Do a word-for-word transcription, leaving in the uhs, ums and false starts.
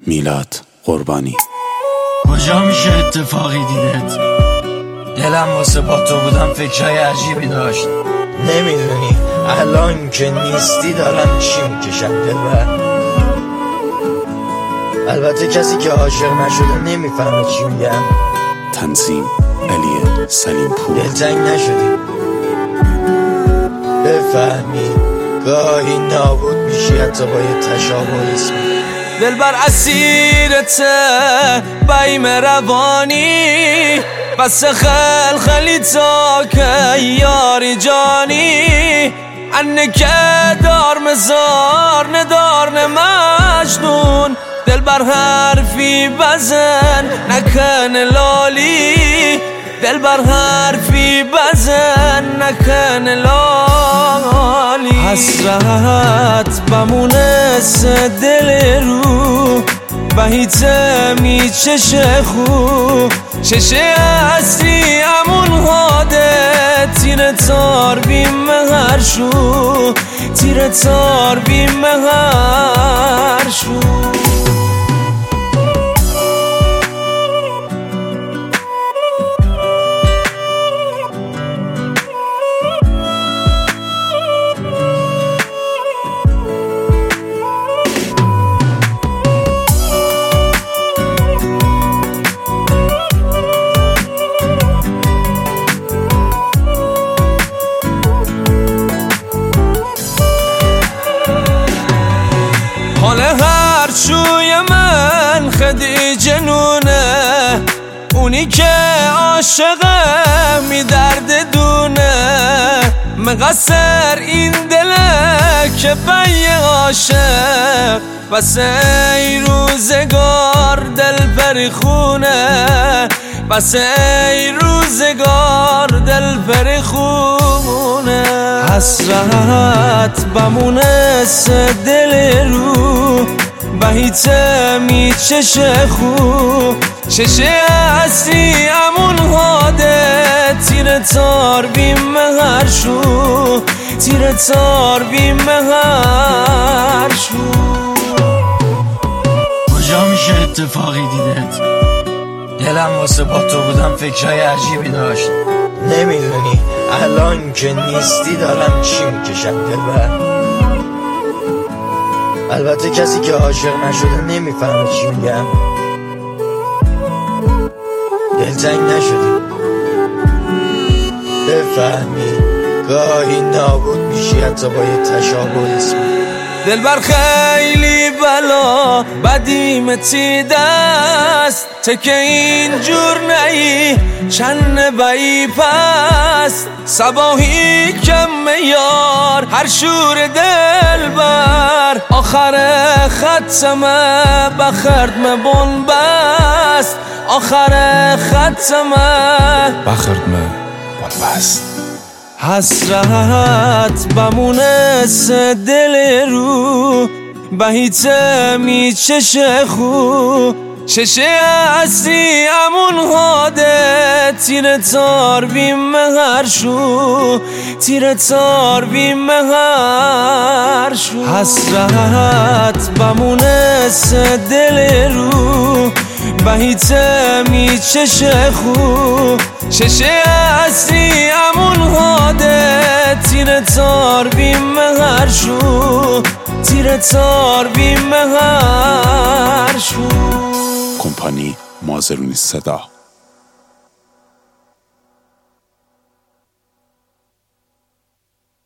میلاد قربانی. کجا میشه اتفاقی دیدت؟ دلم واسه با تو بودم فکرهای عجیبی داشت. نمیدونی الان که نیستی دارم چی میکشم دلبر. البته کسی که عاشق نشده نمیفهمه چی میگم. تنظیم علی سلیم پور. دلتنگ نشدی بفهمی گاهی نابود میشی حتی با یه تشابه اسمی. دلبر اسیرته بیم روانی بس خل خلی تا که یاری جانی انکه دار مزار ندار مجنون دلبر حرفی بزن نکن لالی دلبر حرفی بزن نکن لالی حسرت بمونه دل رو بهیت می چشه خو چشه اصلی امون هاده تیر تار بیم هر شو تیر تار بیم هر شو. حال هر چوی من خیلی جنونه اونی که عاشقه می درد دونه مقصر این دله که بی عاشق بس ای روزگار دل پری خونه بس ای روزگار دل پری خونه حسرت بمونه دل رو بهیت می چشه خو چشه اصلی امون هاده تیر تار بیم هر شو تیر تار بیم هر شو. کجا میشه اتفاقی دیدت؟ دلم واسه با تو بودم فکرهای عجیبی داشت. نمیدونی الان که نیستی دارم چی میکشم دلبر. البته کسی که عاشق نشده نمیفهمه چی میگم. دلتنگ نشدی بفهمی گاهی نابود میشی حتی با یه تشابه اسمی. دلبر خیلی بلا بدیم تیده است تکه اینجور نهی چند بایی پست صباحی کم یار هر شور دلبر آخر ختمه بخردم بون بست آخر ختمه بخردم بون بست. حسرت بمونه دل رو بهیت می چشه خو چشه اصلی امون هاده تیر تار بیم هر شو تیر تار بیم هر شو. حسرت بمونه دل رو بهیت می چشه خو چشه اصلی امون هاده تیر تار بیم هر شو تیر تار بیم هر شو. کمپانی مازرونی صدا.